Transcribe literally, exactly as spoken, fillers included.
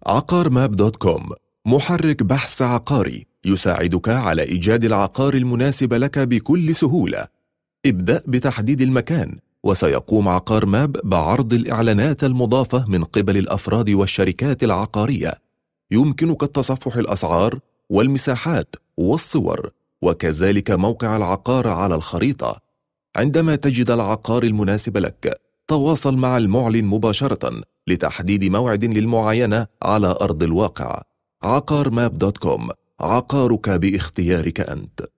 عقار ماب دوت كوم محرك بحث عقاري يساعدك على إيجاد العقار المناسب لك بكل سهولة. ابدأ بتحديد المكان، وسيقوم عقار ماب بعرض الإعلانات المضافة من قبل الأفراد والشركات العقارية. يمكنك التصفح الأسعار والمساحات والصور، وكذلك موقع العقار على الخريطة. عندما تجد العقار المناسب لك، تواصل مع المعلن مباشرة لتحديد موعد للمعاينة على أرض الواقع. عقار ماب دوت كوم، عقارك باختيارك أنت.